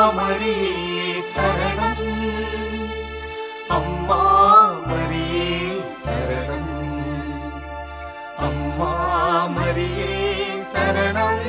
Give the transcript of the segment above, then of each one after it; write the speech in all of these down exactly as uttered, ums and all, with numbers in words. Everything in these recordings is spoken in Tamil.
மரியே சரணம், அம்மா மரியே சரணம், அம்மா மரியே சரணம்.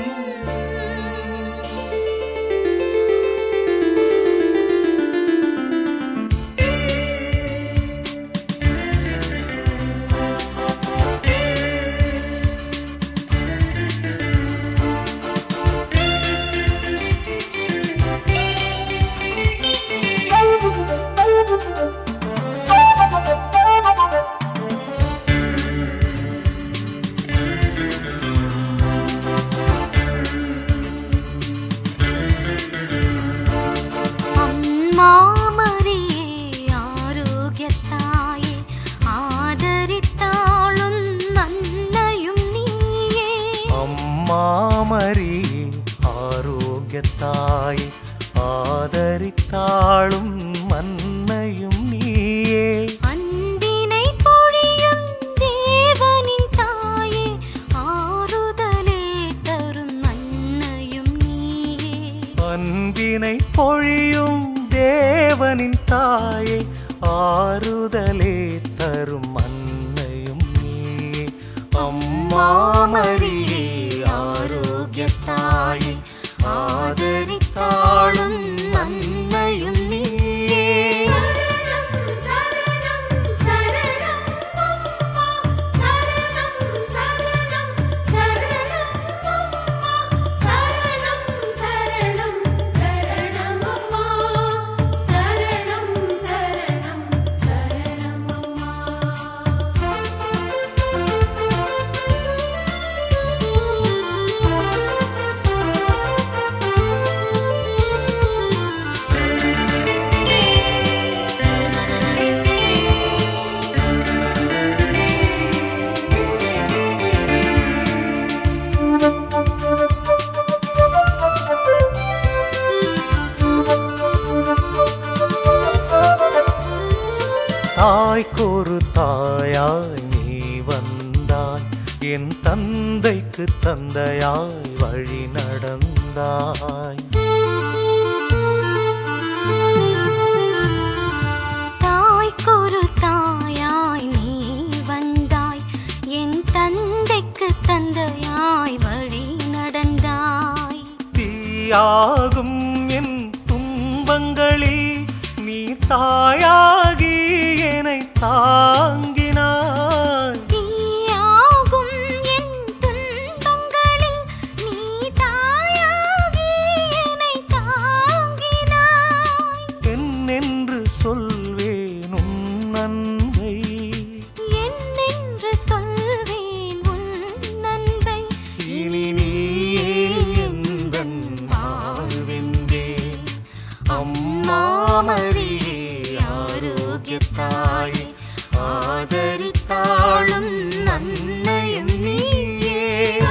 மரியே ஆரோக்கியத்தாயே ஆதரித்தாளும் அன்னையும் நீயே, அன்பினை பொழியும் தேவனின் தாயே ஆறுதலே தரும் அன்னையும் நீயே, அன்பினை பொழியும் தேவனின் தாயே ஆறுதலே தரும் அன்னையும் நீயே. அம்மா மரியே ஆரோக்கியத்தாயே ஆதரித்தாளும் அன்னையும் நீயே. தாய்க்கொரு தாயாய் நீ வந்தாய், என் தந்தைக்கு தந்தையாய் வழி நடந்தாய். தாய்க்கொரு தாயாய் நீ வந்தாய், என் தந்தைக்கு தந்தையாய் வழி நடந்தாய். தீயாகும் என் துன்பங்களில் நீ தாயாகி என்னை தாங்கினாய். தீயாகும் என் துன்பங்களில் நீ தாயாகி என்னை தாங்கினாய். என்னென்று சொல்வேன் உன் அன்பை, என்னென்று சொல்வேன் உன் அன்பை, இனி நீயே எந்தன் வாழ்வென்றே. அம்மா மரியே ஆரோக்கியத்தாயே ஆதரித்தாளும் அன்னையும் நீயே.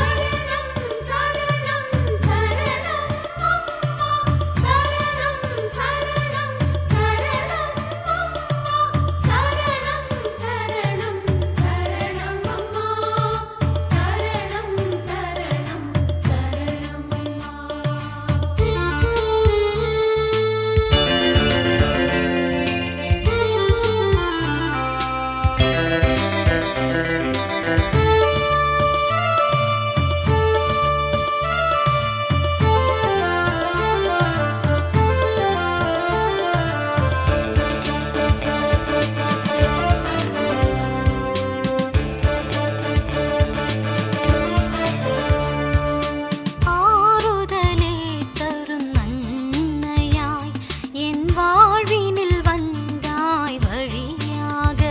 ஆறுதலே தரும் அன்னையாய் என் வாழ்வினில் வந்தாய் வழியாக.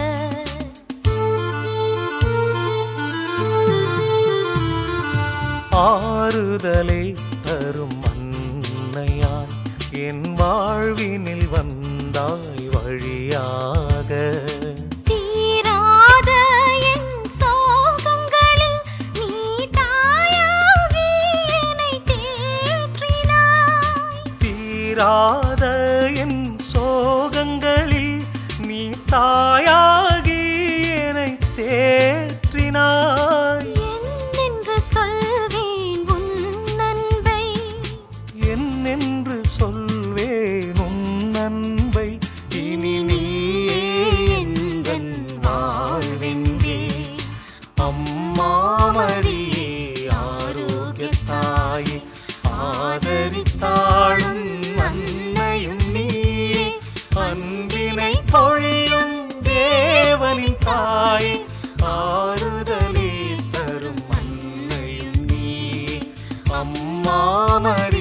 ஆறுதலே தரும் அன்னையாய் என் வாழ்வினில் வந்தாய் வழியாக. தீராத என் சோகங்களில் நீ தாயாகி என்னை தேற்றினாய். தீராத என் சோகங்களில் நீ தாயாகி என்னை தேற்றினாய். என்னென்று சொல்வேன் உன் அன்பை, என்னென்று சொல்வே அம்மா மரியே